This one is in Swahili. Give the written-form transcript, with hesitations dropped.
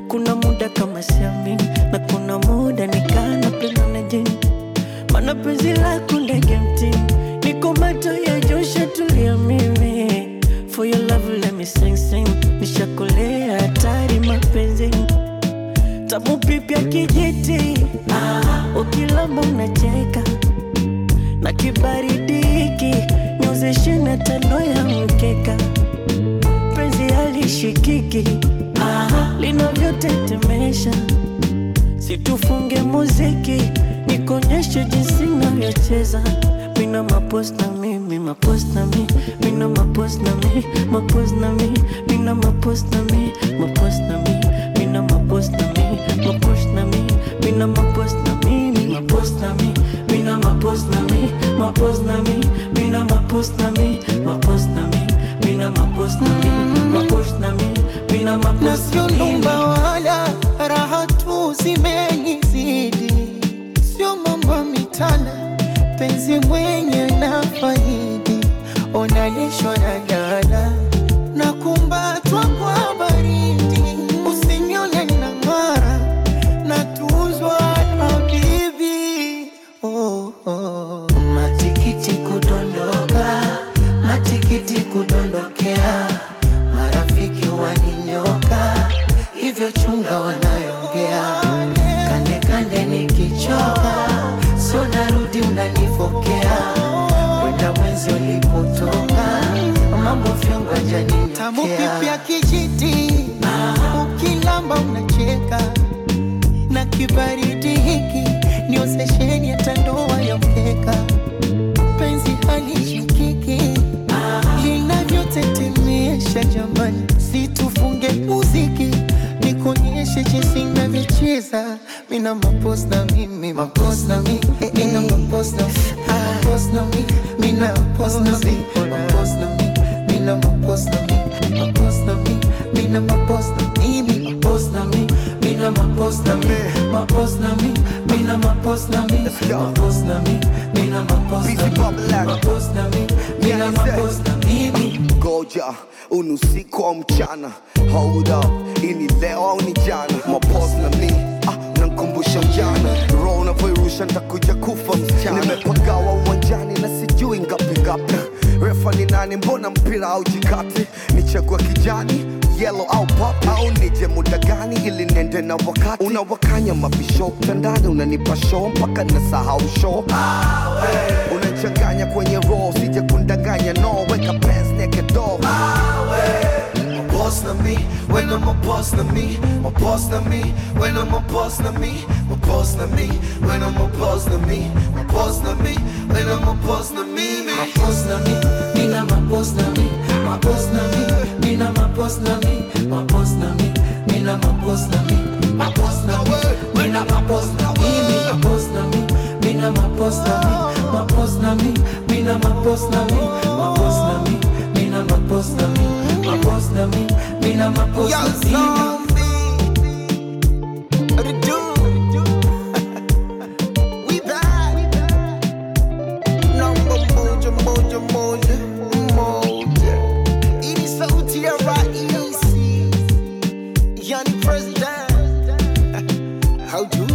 Kuna muda kama siamini, na kuna muda nikana penda na jini. Mana penzi lako ndege mtini, niko macho ya Joshua tulia mimi. For your love let me sing sing, nishakolea hatari mapenzi. Tamu pipi ya kijiti, ukilamba unacheka. Na kibaridi hiki, nyozeshe na tano ya mkeka. Penzi halishikiki, linavyotetemesha. Situfunge muziki, nikonyeshe jinsi navyocheza. Mina mapost na mi, mina mapost na mi, mina mapost na mi, mapost na mi, mina mapost na mi, mapost na mi, mina mapost na mi, mapost na mi, mina mapost na mi, mina mapost na mi, mina mapost na mi, mapost na mi, mina mapost na mi, mapost na mi, mina mapost na mi, mapost na mi, mina mapost na mi. Sio numba wala raha tu zimenizidi, sio mambo mitana, penzi mwenye na faidi. Onalishwa na dala na kumbatwa kwa baridi, usinione na ngara na tuzwa na bibi. Oh, oh. Matikiti kudondoka, matikiti kudondokea, marafiki waninyoka, hivyo chunga wanayongea. Kande kande nikichoka, so narudi unanifokea. Wenda mwenzi ulipotoka, mambo fyongo janini. Tamu pipi ya kijiti, ukilamba unacheka. Na kibaridi hiki, niosesheni hata ndoa ya mkeka. Penzi halishikiki, linavyotetemesha jamani. Situfunge muziki, nikonyeshe jinsi navyocheza. Mina mapost na mi, mapost na mi, mina mapost na mi, mapost na mi, mina mapost na mi, mapost na mi, mina mapost na mi, mapost na mi, mina mapost na mi, mapost na mi, mina mapost na mi, mapost na mi, mina mapost na mi, mapost na mi, mina mapost na mi, mapost na mi, mina mapost na mi. Goja, unusiku au mchana. Hold up, ini leo au ni jana. Mapost na mi, nankumbusha ujana. Roho unavyoirusha nitakuja kufa msichana. Nimepagawa uwanjani na sijui ngapi ngapi. Refa ni nani, mbona mpira haujikati? Nichagua kijani, yellow au pop, au nije muda gani ili niende na wakati? Unawakanya mabisho, tandani unanipa show mpaka nasahau show. Unachanganya kwenye roll, sije kundanganya no. Weka pants naked dog. Boss na me, when I'm a boss na me, my boss na me, when I'm a boss na me, my boss na me, when I'm a boss na me, my boss na me, when I'm a boss na me, my boss na me, mina my boss na me, my boss na me, mina my boss na me, my boss na me, mina my boss na me, my boss na me, mina my boss na me, my boss na me, mina my boss na me, my boss na me, mina my boss na me, my boss na me, mina my boss na me, my boss na me, mina my boss na me. President, how do